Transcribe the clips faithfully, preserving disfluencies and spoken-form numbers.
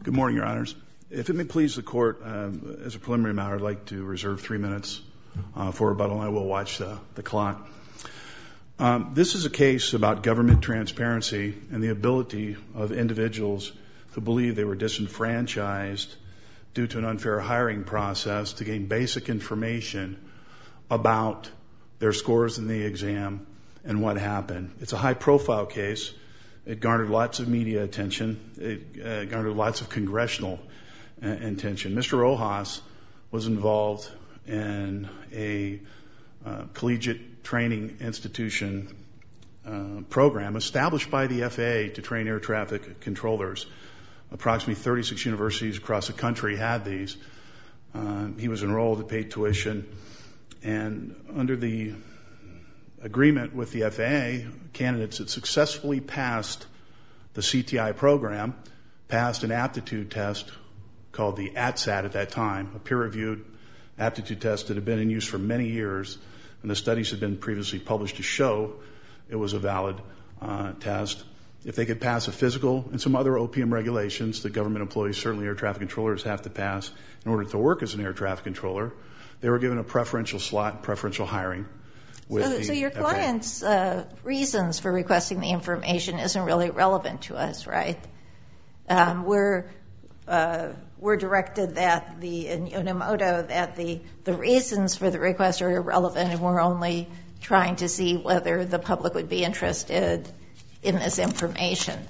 Good morning, Your Honors. If it may please the Court, um, as a preliminary matter, I'd like to reserve three minutes uh, for rebuttal, and I will watch the, the clock. Um, this is a case about government transparency and the ability of individuals who believe they were disenfranchised due to an unfair hiring process to gain basic information about their scores in the exam and what happened. It's a high-profile case. It garnered lots of media attention. It uh, garnered lots of congressional uh, attention. Mister Rojas was involved in a uh, collegiate training institution uh, program established by the F A A to train air traffic controllers. Approximately thirty-six universities across the country had these. Uh, he was enrolled, paid tuition, and under the agreement with the F A A, candidates that successfully passed the C T I program passed an aptitude test called the A T S A T at that time, a peer-reviewed aptitude test that had been in use for many years, and the studies had been previously published to show it was a valid uh, test. If they could pass a physical and some other O P M regulations that government employees, certainly air traffic controllers, have to pass in order to work as an air traffic controller, they were given a preferential slot, preferential hiring. So, so your client's uh, reasons for requesting the information isn't really relevant to us, right? Um, we're uh, we're directed that the in Unimoto that the the reasons for the request are irrelevant, and we're only trying to see whether the public would be interested in this information.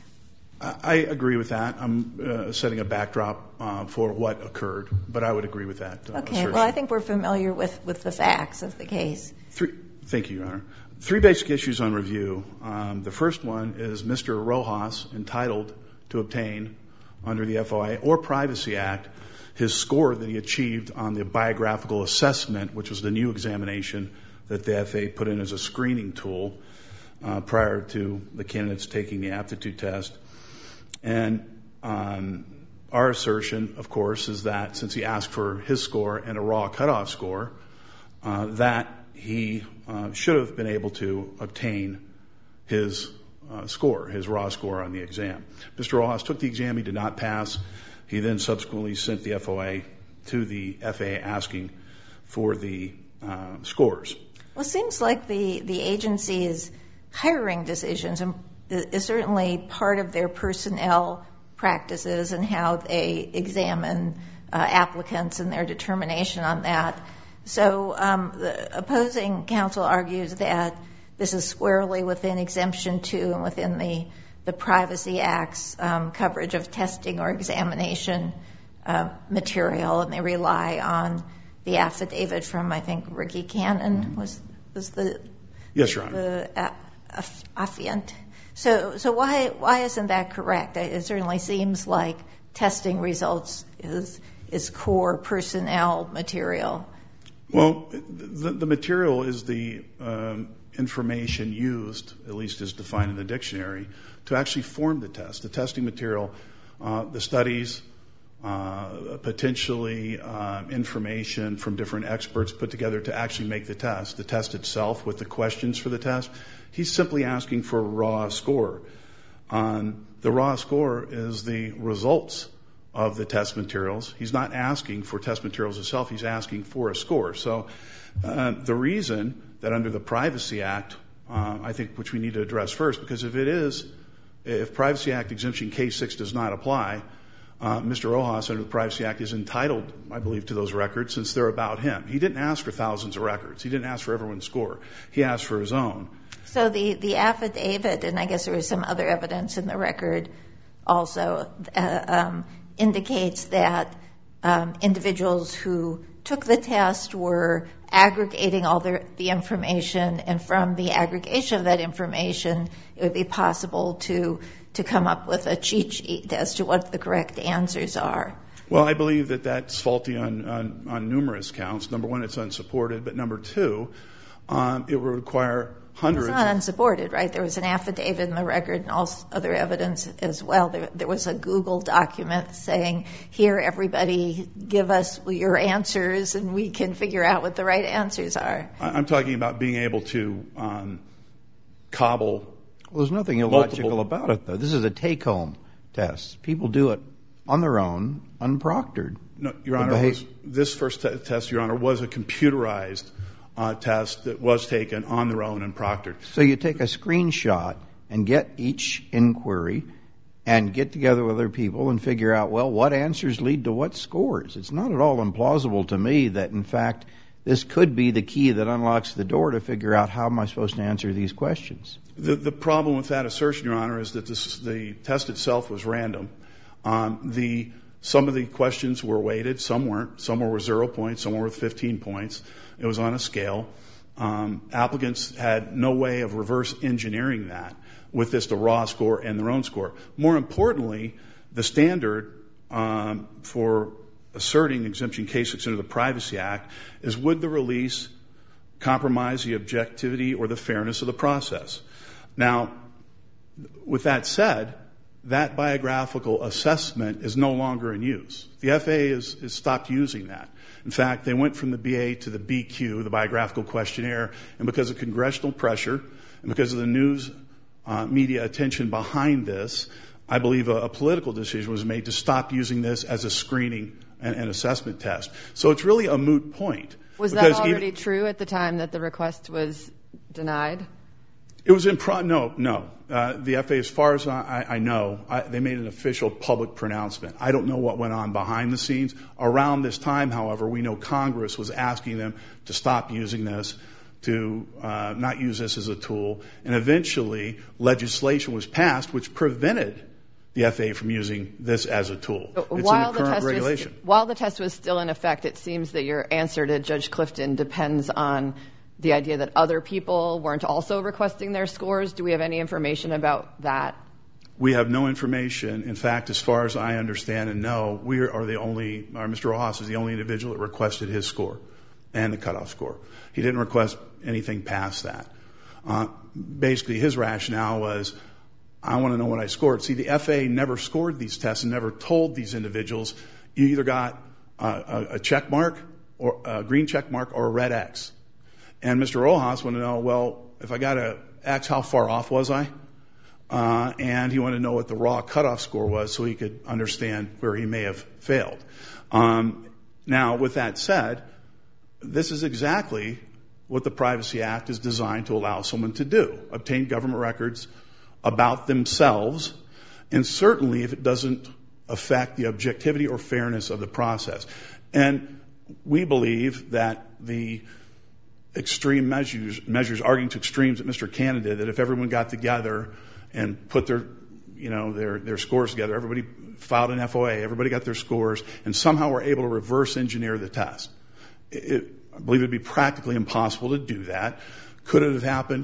I agree with that. I'm uh, setting a backdrop uh, for what occurred, but I would agree with that. Uh, okay. assertion. Well, I think we're familiar with, with the facts of the case. Three, thank you, Your Honor. Three basic issues on review. Um, the first one is Mister Rojas entitled to obtain under the F O I or Privacy Act his score that he achieved on the biographical assessment, which was the new examination that the F A A put in as a screening tool uh, prior to the candidates taking the aptitude test. And um, our assertion, of course, is that since he asked for his score and a raw cutoff score, uh, that he uh, should have been able to obtain his uh, score, his raw score on the exam. Mister Rojas took the exam. He did not pass. He then subsequently sent the F O A to the F A A asking for the uh, scores. Well, it seems like the, the agency's hiring decisions is certainly part of their personnel practices and how they examine uh, applicants and their determination on that. So um, the opposing counsel argues that this is squarely within Exemption two and within the, the Privacy Act's um, coverage of testing or examination uh, material, and they rely on the affidavit from, I think, Ricky Cannon was, was the, yes, Your Honor. the uh, affiant. So, so why why isn't that correct? It certainly seems like testing results is is core personnel material. Well, the, the material is the um, information used, at least as defined in the dictionary, to actually form the test. The testing material, uh, the studies, uh, potentially uh, information from different experts put together to actually make the test. The test itself with the questions for the test. He's simply asking for a raw score. Um, the raw score is the results of the test materials. He's not asking for test materials itself. He's asking for a score. So uh, the reason that under the Privacy Act, uh, I think, which we need to address first, because if it is, if Privacy Act Exemption K six does not apply, Uh, Mister Rojas, under the Privacy Act, is entitled, I believe, to those records since they're about him. He didn't ask for thousands of records. He didn't ask for everyone's score. He asked for his own. So the, the affidavit, and I guess there was some other evidence in the record also, uh, um, indicates that um, individuals who took the test were aggregating all the, the information, and from the aggregation of that information, it would be possible to to come up with a cheat sheet as to what the correct answers are. Well, I believe that that's faulty on, on, on numerous counts. Number one, it's unsupported. But number two, um, it would require hundreds. It's not unsupported, right? There was an affidavit in the record and also other evidence as well. There, there was a Google document saying, here, everybody, give us your answers and we can figure out what the right answers are. I'm talking about being able to um, cobble. Well, there's nothing illogical multiple. about it, though. This is a take-home test. People do it on their own, unproctored. No, Your Honor, was, this first t- test, Your Honor, was a computerized uh, test that was taken on their own and proctored. So you take a screenshot and get each inquiry and get together with other people and figure out, well, what answers lead to what scores? It's not at all implausible to me that, in fact, this could be the key that unlocks the door to figure out how am I supposed to answer these questions. The, the problem with that assertion, Your Honor, is that this, the test itself was random. Um, the some of the questions were weighted, some weren't. Some were with zero points, some were with fifteen points. It was on a scale. Um, applicants had no way of reverse engineering that with this the raw score and their own score. More importantly, the standard um, for asserting exemption K six under the Privacy Act is would the release compromise the objectivity or the fairness of the process. Now, with that said, that biographical assessment is no longer in use. The F A A has, has stopped using that. In fact, they went from the B A to the B Q, the biographical questionnaire, and because of congressional pressure and because of the news uh, media attention behind this, I believe a, a political decision was made to stop using this as a screening and, and assessment test. So it's really a moot point. Was that already even, true at the time that the request was denied? It was in pro- no, no. Uh, the F A A, as far as I, I know, I, they made an official public pronouncement. I don't know what went on behind the scenes. Around this time, however, we know Congress was asking them to stop using this, to uh, not use this as a tool, and eventually legislation was passed which prevented the F A A from using this as a tool. So it's while in the current the test regulation. Was, while the test was still in effect, it seems that your answer to Judge Clifton depends on the idea that other people weren't also requesting their scores. Do we have any information about that? We have no information. In fact, as far as I understand and know, we are the only, or Mister Rojas is the only individual that requested his score and the cutoff score. He didn't request anything past that. Uh, basically, his rationale was, I want to know what I scored. See, the F A A never scored these tests and never told these individuals, you either got a, a check mark, or a green check mark, or a red X. And Mister Rojas wanted to know, well, if I got a X, how far off was I? Uh, and he wanted to know what the raw cutoff score was so he could understand where he may have failed. Um, now, with that said, this is exactly what the Privacy Act is designed to allow someone to do, obtain government records about themselves, and certainly if it doesn't affect the objectivity or fairness of the process. And we believe that the extreme measures, measures arguing to extremes that Mister Cannon did, that if everyone got together and put their, you know, their, their scores together, everybody filed an F O A, everybody got their scores, and somehow were able to reverse engineer the test. It, I believe it would be practically impossible to do that. Could it have happened?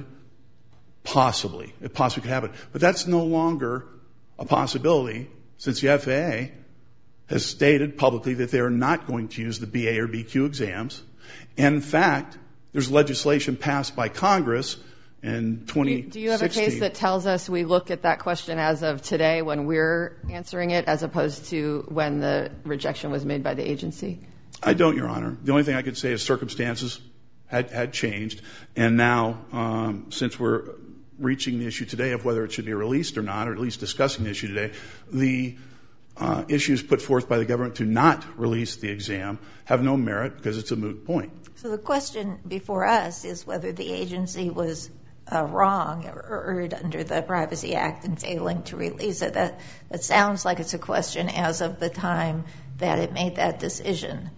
Possibly. It possibly could happen. But that's no longer a possibility since the F A A has stated publicly that they are not going to use the B A or B Q exams. And in fact, there's legislation passed by Congress in twenty sixteen. Do you have a case that tells us we look at that question as of today when we're answering it as opposed to when the rejection was made by the agency? I don't, Your Honor. The only thing I could say is circumstances had, had changed. And now, um, since we're reaching the issue today of whether it should be released or not, or at least discussing the issue today, the uh, issues put forth by the government to not release the exam have no merit because it's a moot point. So the question before us is whether the agency was uh, wrong or erred under the Privacy Act in failing to release it. That, that sounds like it's a question as of the time that it made that decision.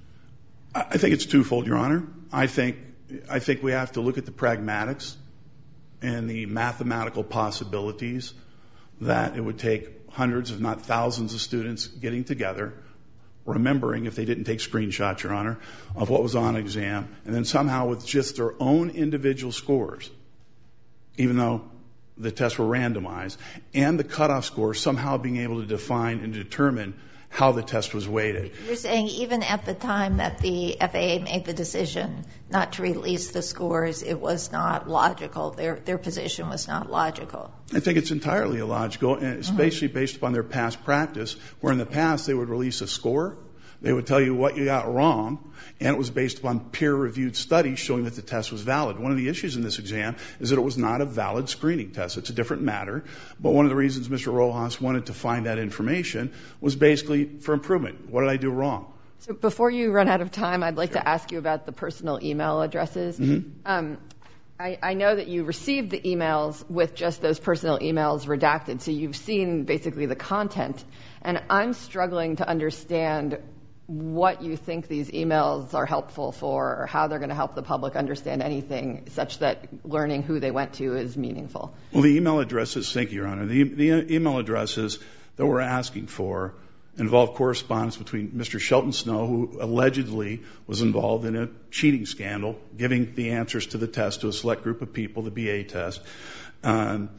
I think it's twofold, Your Honor. I think, I think we have to look at the pragmatics and the mathematical possibilities that it would take hundreds, if not thousands, of students getting together, remembering, if they didn't take screenshots, Your Honor, of what was on exam, and then somehow with just their own individual scores, even though the tests were randomized, and the cutoff score, somehow being able to define and determine how the test was weighted. You're saying even at the time that the F A A made the decision not to release the scores, it was not logical. Their their position was not logical. I think it's entirely illogical, and especially mm-hmm. based upon their past practice, where in the past they would release a score, They would tell you what you got wrong, and it was based upon peer-reviewed studies showing that the test was valid. One of the issues in this exam is that it was not a valid screening test. It's a different matter, but one of the reasons Mister Rojas wanted to find that information was basically for improvement. What did I do wrong? So before you run out of time, I'd like sure. to ask you about the personal email addresses. Mm-hmm. Um, I, I know that you received the emails with just those personal emails redacted, so you've seen basically the content, and I'm struggling to understand what you think these emails are helpful for, or how they're going to help the public understand anything such that learning who they went to is meaningful. Well, the email addresses, thank you, Your Honor, the, the email addresses that we're asking for involve correspondence between Mister Shelton Snow, who allegedly was involved in a cheating scandal, giving the answers to the test to a select group of people, the B A test, um,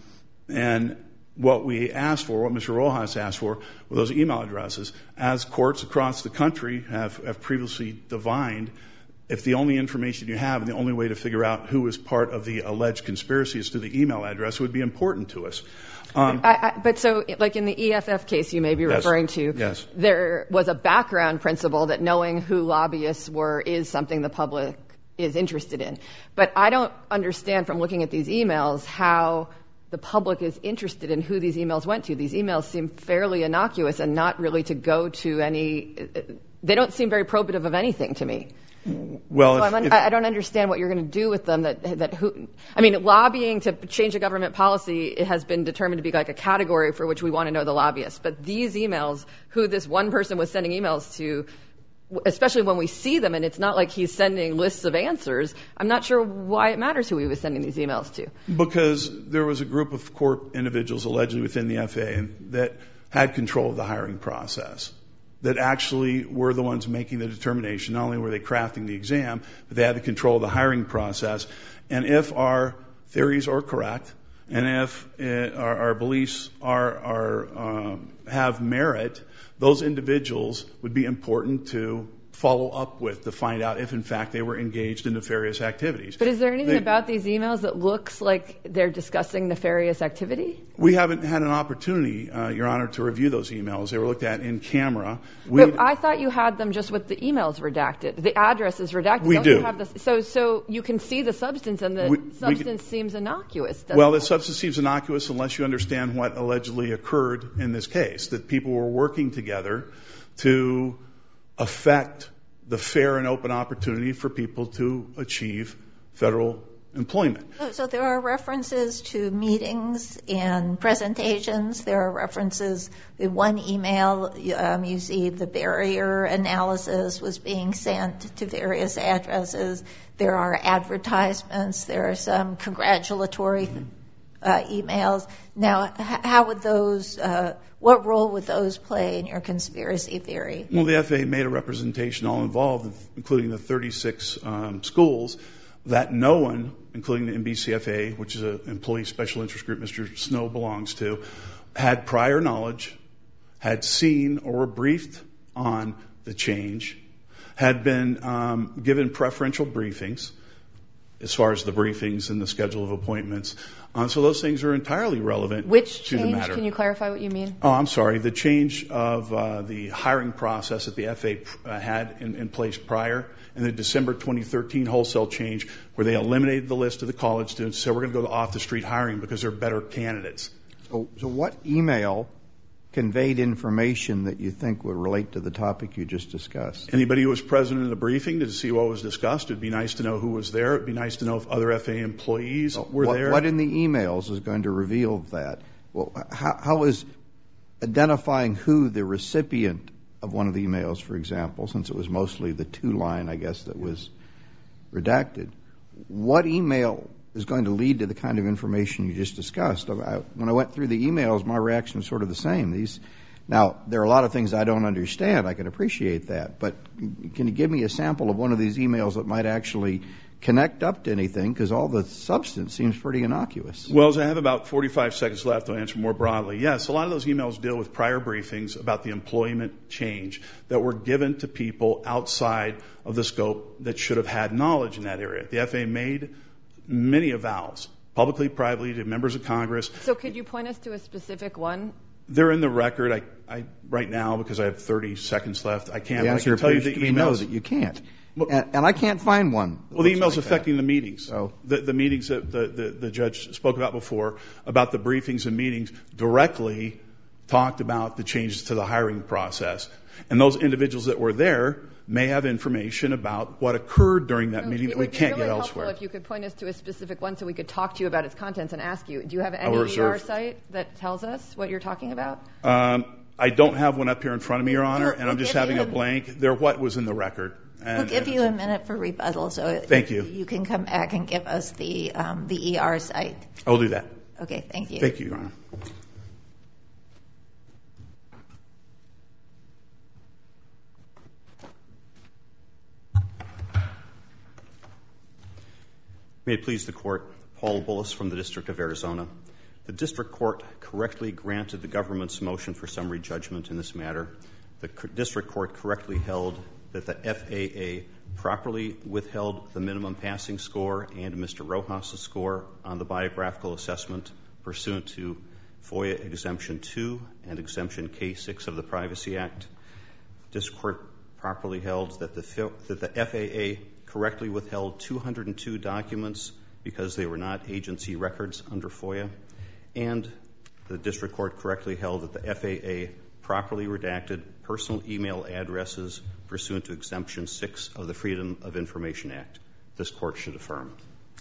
and what we asked for, what Mister Rojas asked for, were those email addresses. As courts across the country have, have previously divined, if the only information you have and the only way to figure out who is part of the alleged conspiracy is through the email address, it would be important to us. Um, I, I, but so, like in the E F F case you may be yes, referring to, yes. there was a background principle that knowing who lobbyists were is something the public is interested in. But I don't understand from looking at these emails how the public is interested in who these emails went to. These emails seem fairly innocuous and not really to go to any, they don't seem very probative of anything to me. Well, so if, I'm, if, I don't understand what you're going to do with them. That that who, I mean, lobbying to change a government policy, it has been determined to be like a category for which we want to know the lobbyists. But these emails, who this one person was sending emails to, especially when we see them, and it's not like he's sending lists of answers, I'm not sure why it matters who he was sending these emails to. Because there was a group of court individuals allegedly within the F A A that had control of the hiring process, that actually were the ones making the determination. Not only were they crafting the exam, but they had the control of the hiring process. And if our theories are correct, and if uh, our, our beliefs are, are um, have merit, those individuals would be important to follow up with to find out if, in fact, they were engaged in nefarious activities. But is there anything they, about these emails that looks like they're discussing nefarious activity? We haven't had an opportunity, uh, Your Honor, to review those emails. They were looked at in camera. We, but I thought you had them just with the emails redacted. The address is redacted. We Don't do. You have the, so, so you can see the substance, and the we, substance we, seems innocuous. Doesn't well, it? the substance seems innocuous unless you understand what allegedly occurred in this case, that people were working together to affect the fair and open opportunity for people to achieve federal employment. So there are references to meetings and presentations. There are references in one email. Um, you see the barrier analysis was being sent to various addresses. There are advertisements. There are some congratulatory uh, emails. Now, h- how would those, uh, what role would those play in your conspiracy theory? Well, the F A A made a representation, all involved, including the thirty-six um, schools, that no one, including the M B C F A, which is an employee special interest group Mister Snow belongs to, had prior knowledge, had seen or were briefed on the change, had been um, given preferential briefings as far as the briefings and the schedule of appointments. Uh, so those things are entirely relevant Which to the change? matter. Can you clarify what you mean? Oh, I'm sorry. The change of uh, the hiring process that the F A A uh, had in, in place prior, and the December twenty thirteen wholesale change where they eliminated the list of the college students, so we're going to go to off-the-street hiring because they're better candidates. So, so what email conveyed information that you think would relate to the topic you just discussed? Anybody who was present in the briefing to see what was discussed, it'd be nice to know who was there. It'd be nice to know if other F A A employees were what, there. What in the emails is going to reveal that? Well, how, how is identifying who the recipient of one of the emails, for example, since it was mostly the two-line, I guess, that was redacted, what email is going to lead to the kind of information you just discussed? I, when I went through the emails, my reaction was sort of the same. These, now, there are a lot of things I don't understand. I can appreciate that. But can you give me a sample of one of these emails that might actually connect up to anything? Because all the substance seems pretty innocuous. Well, as I have about forty-five seconds left, I'll answer more broadly. Yes, a lot of those emails deal with prior briefings about the employment change that were given to people outside of the scope that should have had knowledge in that area. The F A A made many avowals, publicly, privately, to members of Congress. So could you point us to a specific one? They're in the record. I, I right now, because I have thirty seconds left, I can't. The answer I can tell you appears the to be emails. no, that you can't. And, and I can't find one. Well, the emails like affecting that. the meetings, Oh. the, the meetings that the, the, the judge spoke about before, about the briefings and meetings, directly talked about the changes to the hiring process. And those individuals that were there may have information about what occurred during that So meeting it that we would be can't really get helpful elsewhere. if you could point us to a specific one so we could talk to you about its contents and ask you, do you have will any E R reserve. site that tells us what you're talking about? Um, I don't have one up here in front of me, Your Honor, We'll- and we'll I'm just give having you a a- blank. They're what was in the record. And, We'll give and- you a minute for rebuttal, so Thank you. you can come back and give us the um, the E R site. I'll do that. Okay, thank you. Thank you, Your Honor. May it please the Court, Paul Bullis from the District of Arizona. The District Court correctly granted the government's motion for summary judgment in this matter. The District Court correctly held that the F A A properly withheld the minimum passing score and Mister Rojas' score on the biographical assessment pursuant to FOIA Exemption two and Exemption K six of the Privacy Act. District Court properly held that the, that the F A A correctly withheld two hundred two documents because they were not agency records under FOIA, and the District Court correctly held that the F A A properly redacted personal email addresses pursuant to Exemption six of the Freedom of Information Act. This Court should affirm.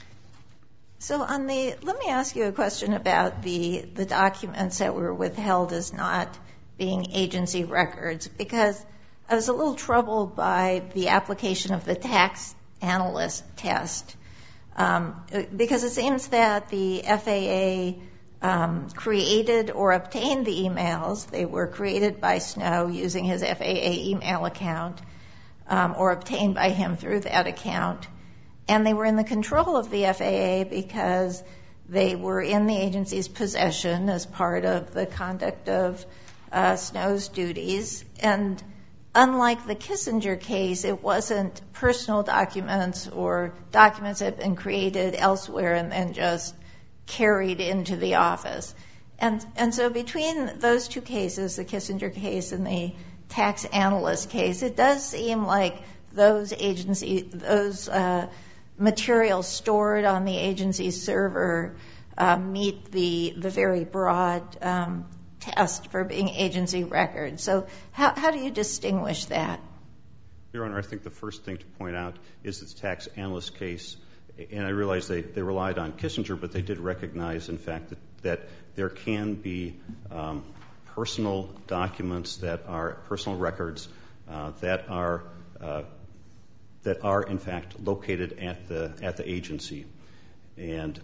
So on the, let me ask you a question about the, the documents that were withheld as not being agency records, because I was a little troubled by the application of the tax analyst test, um, because it seems that the F A A um, created or obtained the emails. They were created by Snow using his F A A email account, um, or obtained by him through that account. And they were in the control of the F A A because they were in the agency's possession as part of the conduct of uh, Snow's duties. And unlike the Kissinger case, it wasn't personal documents or documents that had been created elsewhere and then just carried into the office. And, and so between those two cases, the Kissinger case and the tax analyst case, it does seem like those agency, those uh, materials stored on the agency's server uh, meet the, the very broad um, test for being agency records. So how, how do you distinguish that? Your Honor, I think the first thing to point out is the tax analyst case, and I realize they, they relied on Kissinger, but they did recognize, in fact, that, that there can be um, personal documents that are personal records uh, that are uh, that are, in fact, located at the at the agency, and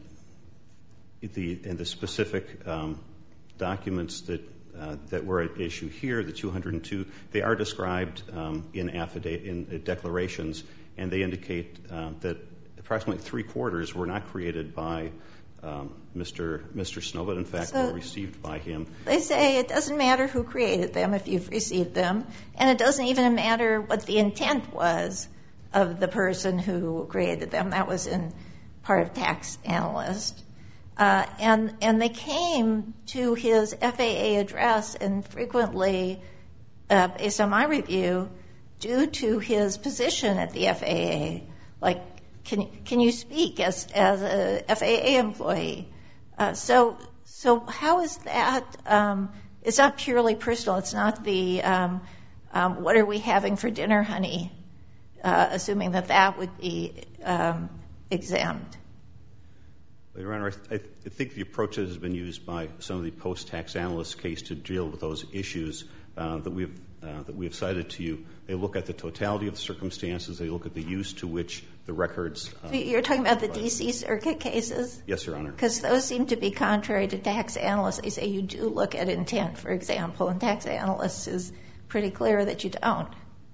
the and the specific um, documents that uh, that were at issue here, the two hundred two, they are described um, in affidavit in uh, declarations, and they indicate uh, that approximately three quarters were not created by um, Mister Mister Snow, but in fact So were received by him. They say it doesn't matter who created them if you've received them, and it doesn't even matter what the intent was of the person who created them. That was in part of tax analyst. Uh, and, and they came to his F A A address, and frequently, uh, based on my review, due to his position at the F A A, like, can, can you speak as, as a F A A employee? Uh, so, so how is that, um, it's not purely personal. It's not the, um, um, what are we having for dinner, honey? Uh, assuming that that would be um, exempt. Your Honor, I, th- I think the approach that has been used by some of the post-tax analysts case to deal with those issues uh, that we've uh, that we have cited to you, they look at the totality of the circumstances. They look at the use to which the records. Uh, So you're talking about the D C Circuit cases? Yes, Your Honor. Because those seem to be contrary to tax analysts. They say you do look at intent, for example, and tax analysts is pretty clear that you don't.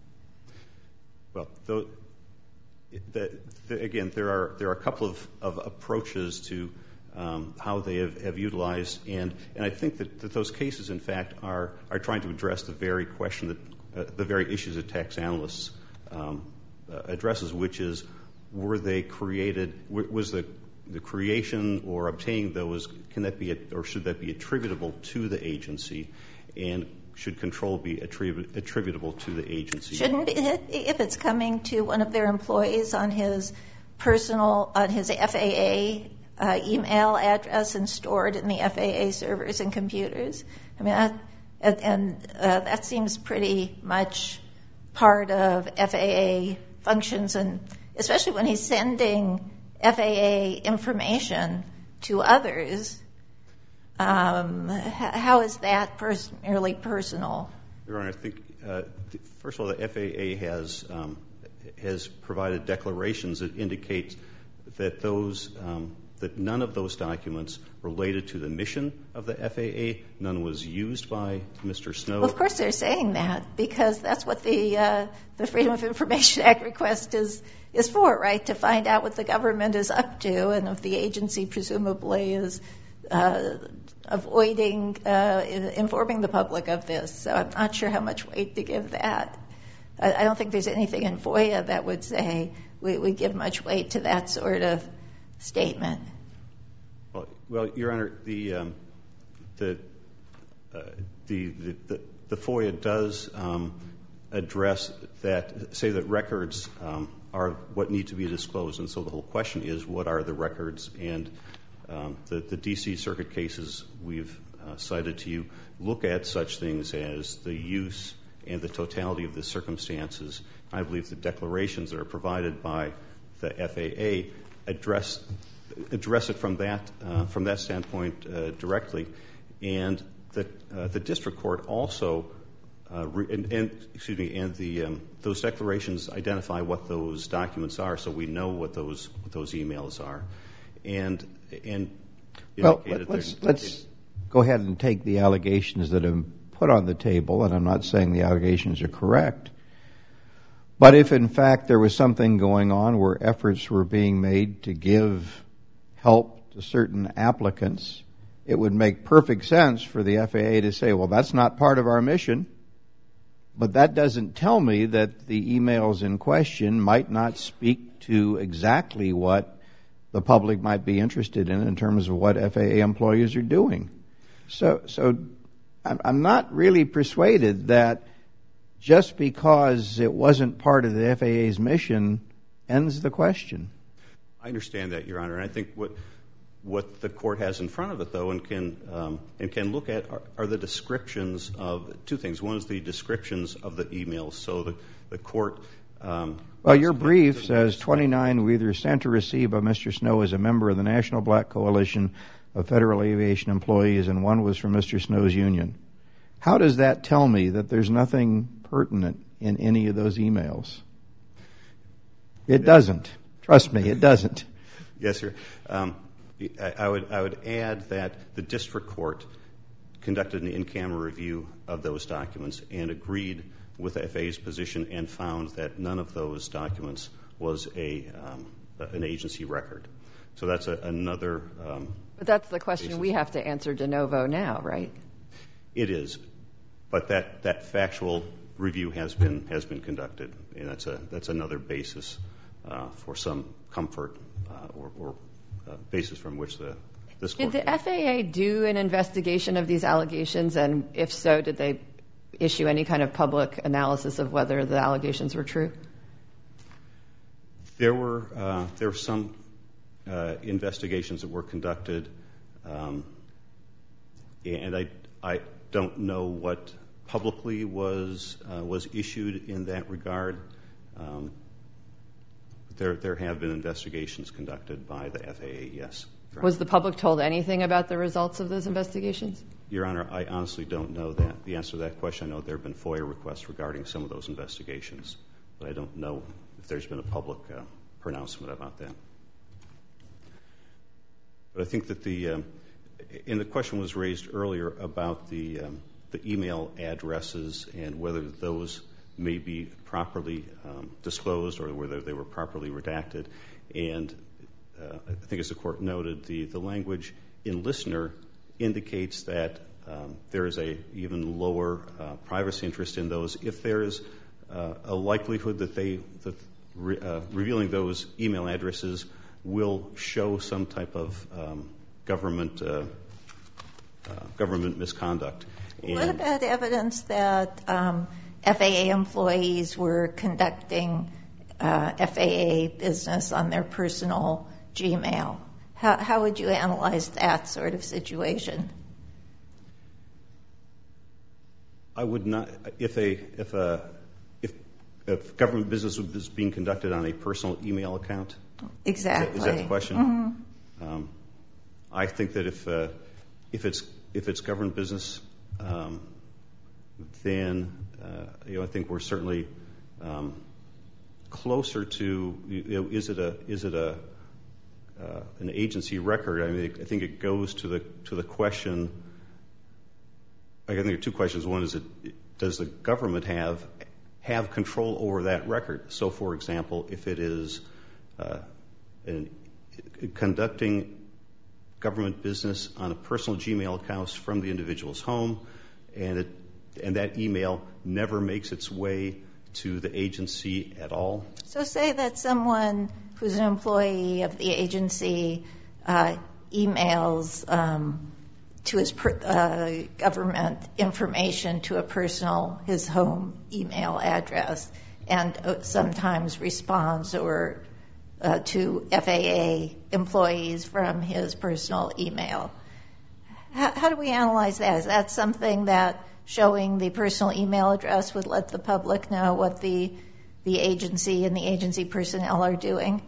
Well, though, the, the, again, there are there are a couple of, of approaches to um, how they have, have utilized, and, and I think that, that those cases, in fact, are are trying to address the very question that uh, the very issues that tax analysts um, uh, addresses, which is, were they created? Was the the creation or obtaining those, can that be, or should that be attributable to the agency, and should control be attribu- attributable to the agency? Shouldn't it, if it's coming to one of their employees on his personal, on his F A A uh, email address and stored in the F A A servers and computers? I mean, that, and, and uh, that seems pretty much part of F A A functions, and especially when he's sending F A A information to others. Um, how is that pers- merely personal? Your Honor, I think, uh, first of all, the F A A has um, has provided declarations that indicate that those um, that none of those documents related to the mission of the F A A. None was used by Mister Snow. Well, of course, they're saying that because that's what the uh, the Freedom of Information Act request is is for, right? To find out what the government is up to, and if the agency presumably is uh, avoiding uh, informing the public of this. So I'm not sure how much weight to give that. I, I don't think there's anything in FOIA that would say we, we give much weight to that sort of statement. Well, well Your Honor, the um, the, uh, the the the the FOIA does um, address that, say that records um, are what need to be disclosed, and so the whole question is, what are the records? And um, the the D C Circuit cases we've uh, cited to you look at such things as the use and the totality of the circumstances. I believe the declarations that are provided by the F A A address address it from that uh, from that standpoint uh, directly, and the uh, the district court also uh, re- and, and excuse me and the um, those declarations identify what those documents are, so we know what those what those emails are, and and well let's let's go ahead and take the allegations that have put on the table, and I'm not saying the allegations are correct. But if, in fact, there was something going on where efforts were being made to give help to certain applicants, it would make perfect sense for the F A A to say, well, that's not part of our mission. But that doesn't tell me that the emails in question might not speak to exactly what the public might be interested in in terms of what F A A employees are doing. So, so I'm not really persuaded that just because it wasn't part of the F A A's mission ends the question. I understand that, Your Honor, and I think what what the court has in front of it, though, and can um, and can look at are, are the descriptions of two things. One is the descriptions of the emails. So the the court. Um, well, your brief says twenty-nine were either sent or received by Mister Snow as a member of the National Black Coalition of Federal Aviation Employees, and one was from Mister Snow's union. How does that tell me that there's nothing pertinent in any of those emails? It doesn't. Trust me, it doesn't. Yes, sir. Um, I, I would I would add that the district court conducted an in-camera review of those documents and agreed with the F A A's position and found that none of those documents was a um, an agency record. So that's a, another. Um, but that's the question basis. We have to answer de novo now, right? It is, but that, that factual review has been has been conducted, and that's a that's another basis uh, for some comfort uh, or, or uh, basis from which the this court. Did the F A A do an investigation of these allegations, and if so, did they issue any kind of public analysis of whether the allegations were true? There were uh, there were some uh, investigations that were conducted, um, and I I don't know what publicly was uh, was issued in that regard. Um, there there have been investigations conducted by the F A A. Yes. Was the public told anything about the results of those investigations? Your Honor, I honestly don't know that. The answer to that question, I know there have been FOIA requests regarding some of those investigations, but I don't know if there's been a public uh, pronouncement about that. But I think that the, um, and the question was raised earlier about the um, the email addresses and whether those may be properly um, disclosed or whether they were properly redacted. And uh, I think as the court noted, the, the language in listener indicates that um, there is a even lower uh, privacy interest in those if there is uh, a likelihood that they that re, uh, revealing those email addresses will show some type of um, government uh, uh, government misconduct. And what about evidence that um, F A A employees were conducting uh, F A A business on their personal Gmail? How, how would you analyze that sort of situation? I would not, if a if a if, if government business was being conducted on a personal email account. Exactly. Is that, is that the question? Mm-hmm. Um, I think that if uh, if it's if it's government business, um, then uh, you know I think we're certainly um, closer to you know, is it a is it a uh, an agency record? I mean, I think it goes to the to the question. I think there are two questions. One is, it, does the government have have control over that record? So, for example, if it is uh, in, conducting government business on a personal Gmail account from the individual's home, and it and that email never makes its way to the agency at all. So, say that someone who's an employee of the agency uh, emails Um, to his per, uh, government information to a personal, his home email address, and uh, sometimes responds or uh, to F A A employees from his personal email. How, how do we analyze that? Is that something that showing the personal email address would let the public know what the the agency and the agency personnel are doing?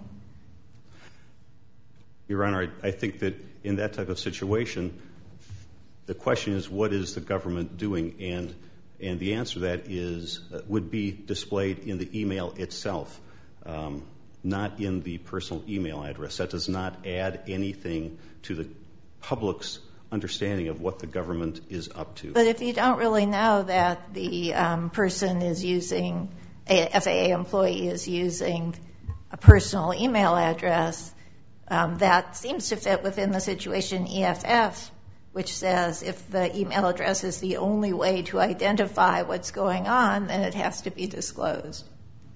Your Honor, I, I think that in that type of situation, the question is, what is the government doing? And and the answer to that is uh, would be displayed in the email itself, um, not in the personal email address. That does not add anything to the public's understanding of what the government is up to. But if you don't really know that the um, person is using, a F A A employee is using a personal email address, um, that seems to fit within the situation E F F, which says if the email address is the only way to identify what's going on, then it has to be disclosed.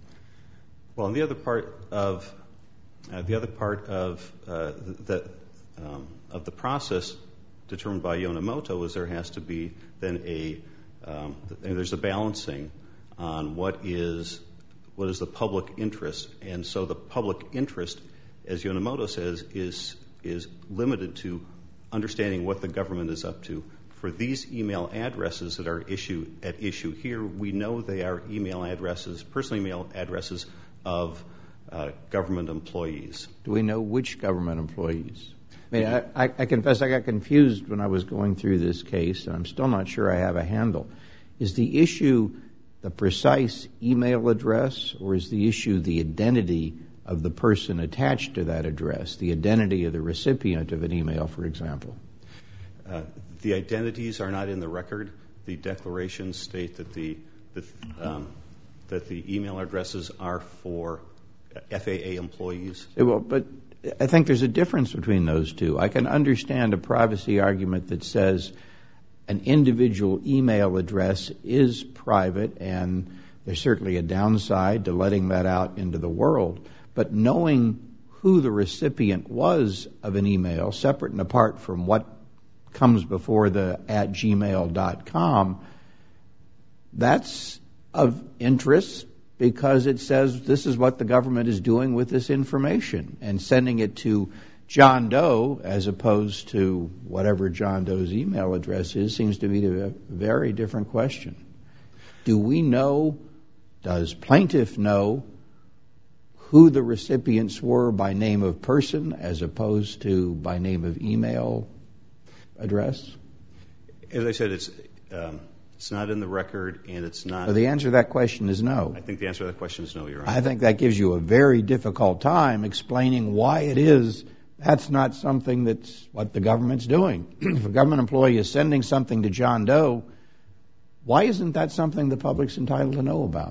Well, and the other part of uh, the other part of uh, the um, of the process determined by Yonemoto is there has to be then a um, there's a balancing on what is what is the public interest, and so the public interest, as Yonemoto says, is is limited to understanding what the government is up to. For these email addresses that are issue at issue here, we know they are email addresses, personal email addresses of uh, government employees. Do we know which government employees? I mean, I, I, I confess I got confused when I was going through this case, and I'm still not sure I have a handle. Is the issue the precise email address, or is the issue the identity of the person attached to that address, the identity of the recipient of an email, for example? Uh, the identities are not in the record. The declarations state that the, the um, that the email addresses are for F A A employees. Well, but I think there's a difference between those two. I can understand a privacy argument that says an individual email address is private, and there's certainly a downside to letting that out into the world. But knowing who the recipient was of an email, separate and apart from what comes before the at gmail dot com, that's of interest because it says this is what the government is doing with this information, and sending it to John Doe as opposed to whatever John Doe's email address is seems to be a very different question. Do we know, does plaintiff know, who the recipients were by name of person as opposed to by name of email address? As I said, it's um, it's not in the record, and it's not. So the answer to that question is no. I think the answer to that question is no, Your Honor. I think that gives you a very difficult time explaining why it is that's not something that's what the government's doing. If a government employee is sending something to John Doe, why isn't that something the public's entitled to know about?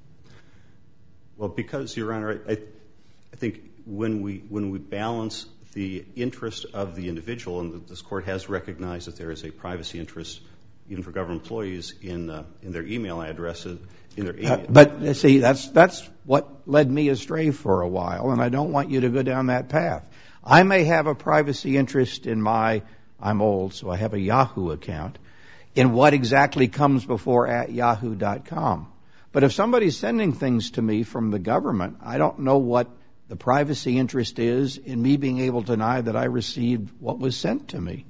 Well, because, Your Honor, I, I think when we when we balance the interest of the individual, and this Court has recognized that there is a privacy interest even for government employees, in uh, in their email addresses. In their email. Uh, but see, that's that's what led me astray for a while, and I don't want you to go down that path. I may have a privacy interest in my, I'm old, so I have a Yahoo account, in what exactly comes before at yahoo dot com. But if somebody's sending things to me from the government, I don't know what the privacy interest is in me being able to deny that I received what was sent to me.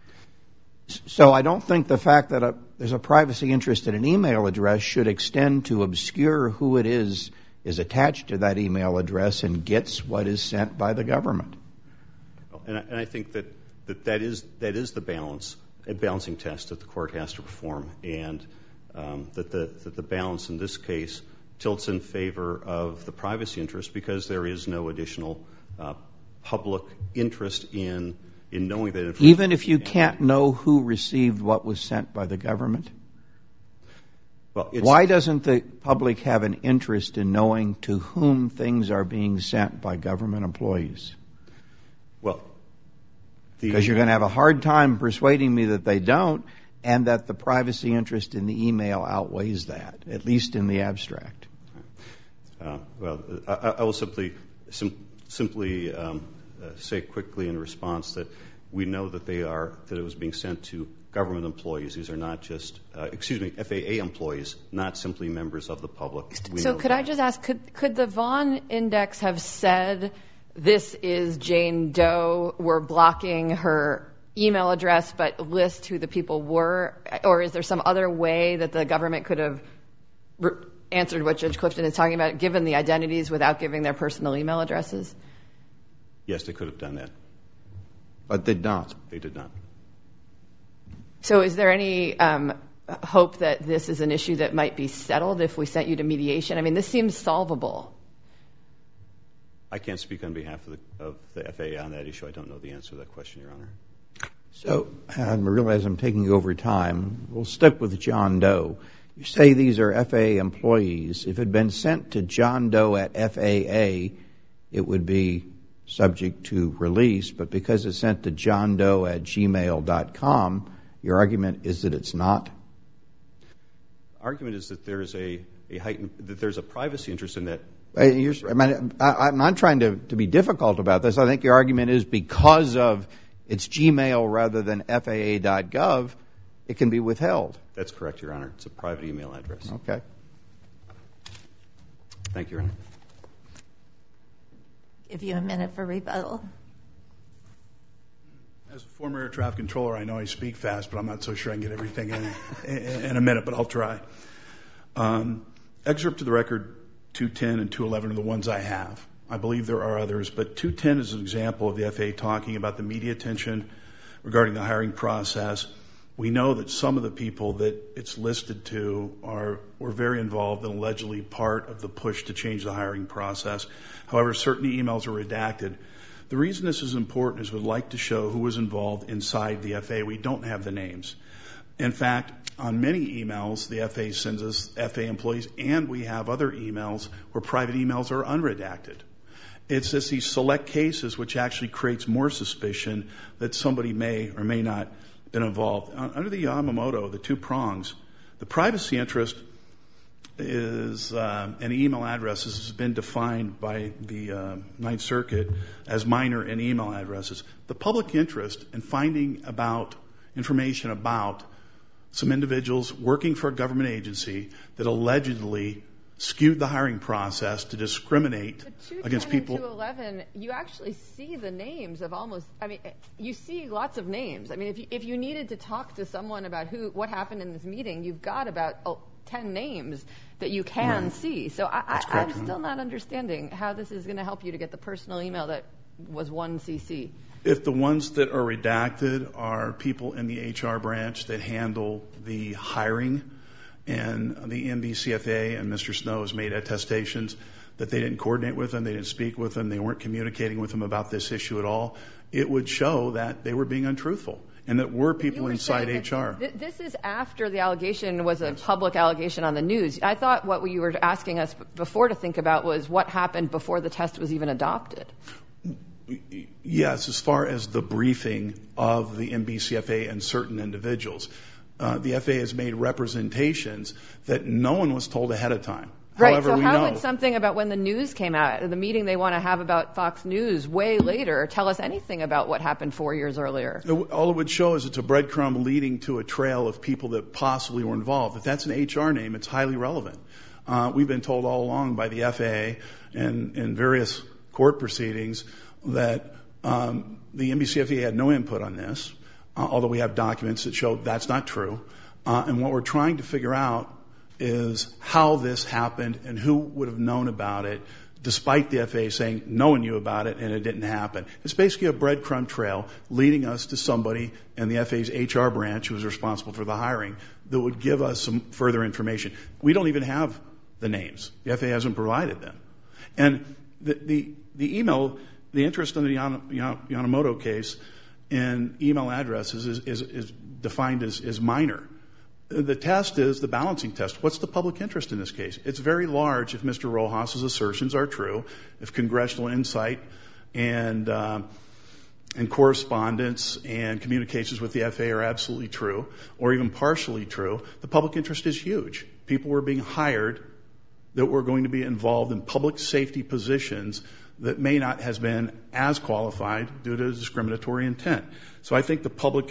So I don't think the fact that a, there's a privacy interest in an email address should extend to obscure who it is is attached to that email address and gets what is sent by the government. And I, and I think that, that that is that is the balance, a balancing test that the court has to perform, and um, that the that the balance in this case tilts in favor of the privacy interest because there is no additional uh, public interest in in knowing that information. Even if you can't know who received what was sent by the government? Well, it's, why doesn't the public have an interest in knowing to whom things are being sent by government employees? Well, because you're going to have a hard time persuading me that they don't, and that the privacy interest in the email outweighs that, at least in the abstract. Uh, well, I, I will simply sim- simply um, uh, say quickly in response that we know that they are that it was being sent to government employees. These are not just, uh, excuse me, F A A employees, not simply members of the public. We so could that. I just ask, could could the Vaughn Index have said, this is Jane Doe, we're blocking her email address, but list who the people were? Or is there some other way that the government could have re- answered what Judge Clifton is talking about, given the identities without giving their personal email addresses? Yes, they could have done that. But they did not. They did not. So is there any um, hope that this is an issue that might be settled if we sent you to mediation? I mean, this seems solvable. I can't speak on behalf of the, of the F A A on that issue. I don't know the answer to that question, Your Honor. So I realize I'm taking over time. We'll stick with John Doe. You say these are F A A employees. If it had been sent to John Doe at F A A, it would be subject to release. But because it's sent to john doe at gmail dot com, your argument is that it's not? Argument is that there is a, a heightened, that there's a privacy interest in that. You're, I mean, I, I'm not trying to, to be difficult about this. I think your argument is because of it's Gmail rather than F A A dot gov, it can be withheld. That's correct, Your Honor. It's a private email address. Okay. Thank you, Your Honor. Give you a minute for rebuttal. As a former air traffic controller, I know I speak fast, but I'm not so sure I can get everything in in, in a minute, but I'll try. Um, excerpt to the record two ten and two eleven are the ones I have. I believe there are others, but two ten is an example of the F A A talking about the media attention regarding the hiring process. We know that some of the people that it's listed to are were very involved and allegedly part of the push to change the hiring process. However, certain emails are redacted. The reason this is important is we'd like to show who was involved inside the F A A. We don't have the names. In fact, on many emails, the F A A sends us F A A employees, and we have other emails where private emails are unredacted. It's just these select cases which actually creates more suspicion that somebody may or may not have been involved. Under the Yamamoto, the two prongs, the privacy interest is uh, an email addresses has been defined by the uh, Ninth Circuit as minor in email addresses. The public interest in finding about information about some individuals working for a government agency that allegedly skewed the hiring process to discriminate against people. two eleven, you actually see the names of almost, I mean, you see lots of names. I mean, if you, if you needed to talk to someone about who what happened in this meeting, you've got about oh, ten names that you can right. see. So I, I, I'm still right? not understanding how this is going to help you to get the personal email that was one C C. If the ones that are redacted are people in the H R branch that handle the hiring, and the N B C F A and Mister Snow has made attestations that they didn't coordinate with them, they didn't speak with them, they weren't communicating with them about this issue at all, it would show that they were being untruthful and that were people inside H R. Th- this is after the allegation was a public allegation on the news. I thought what you were asking us before to think about was what happened before the test was even adopted. Yes, as far as the briefing of the N B C F A and certain individuals. uh, the F A A has made representations that no one was told ahead of time. Right, However, so we how know, would something about when the news came out, the meeting they want to have about Fox News way later, tell us anything about what happened four years earlier? all it would show is it's a breadcrumb leading to a trail of people that possibly were involved. If that's an H R name, it's highly relevant. Uh, we've been told all along by the F A A and in various court proceedings that um, the N B C F A A had no input on this, uh, although we have documents that show that's not true. Uh, and what we're trying to figure out is how this happened and who would have known about it, despite the F A A saying no one knew about it and it didn't happen. It's basically a breadcrumb trail leading us to somebody in the F A A's H R branch who was responsible for the hiring that would give us some further information. We don't even have the names. The F A A hasn't provided them. And the, the, the email, the interest in the Yan, Yan, Yamamoto case in email addresses is, is, is defined as, as minor. The test is the balancing test. What's the public interest in this case? It's very large if Mister Rojas's assertions are true, if congressional insight and uh, and correspondence and communications with the F A A are absolutely true, or even partially true. The public interest is huge. People were being hired that were going to be involved in public safety positions that may not have been as qualified due to discriminatory intent. So I think the public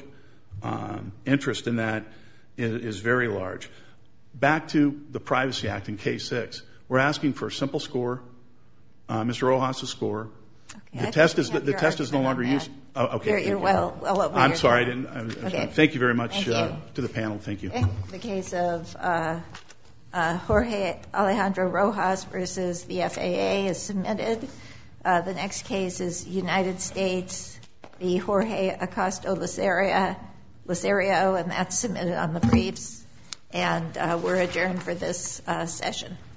um, interest in that is, is very large. Back to the Privacy Act in Case six. We're asking for a simple score, uh, Mister Rojas's score. Okay, the test is the, the test is no longer used. Oh, okay. You're, you're well, well over I'm your sorry. time. I didn't. I was, Okay. Thank you very much Thank uh, you. to the panel. Thank you. Okay. The case of uh, uh, Jorge Alejandro Rojas versus the F A A is submitted. Uh, the next case is United States v. Jorge Acosta Lacerio, Lacerio, and that's submitted on the briefs. And uh, we're adjourned for this uh, session.